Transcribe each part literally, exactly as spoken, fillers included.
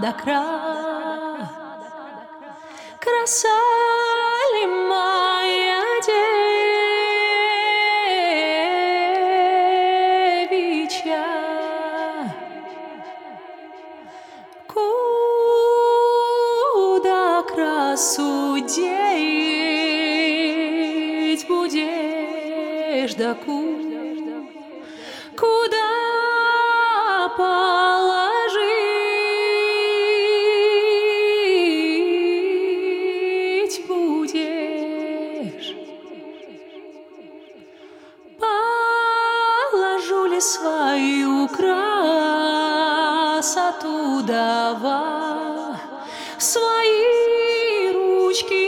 да кра. Краса ли моя девичья? Куда красу деть будешь, да ку? Куда положить будешь? Положу ли свою красоту дава в свои ручки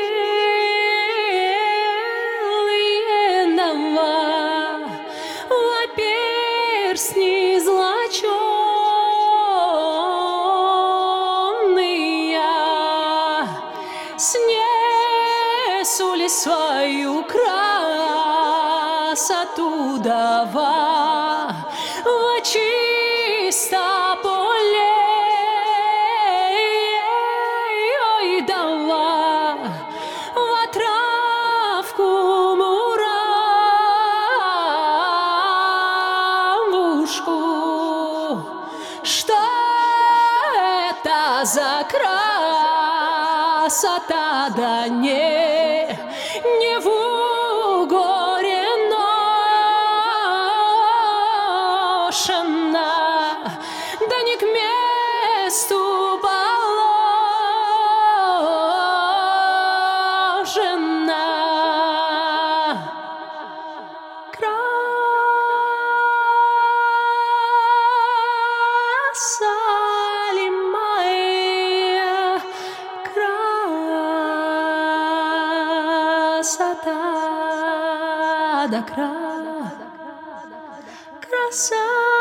белые нова, во перстни золоченые? Снесу ли свою красоту дава во чисто поле? Ой, дава во травку муравушку. Что это за красота, да не, не в угоре ношена, да не к месту положена. Краса ли моя красота, да кра. Краса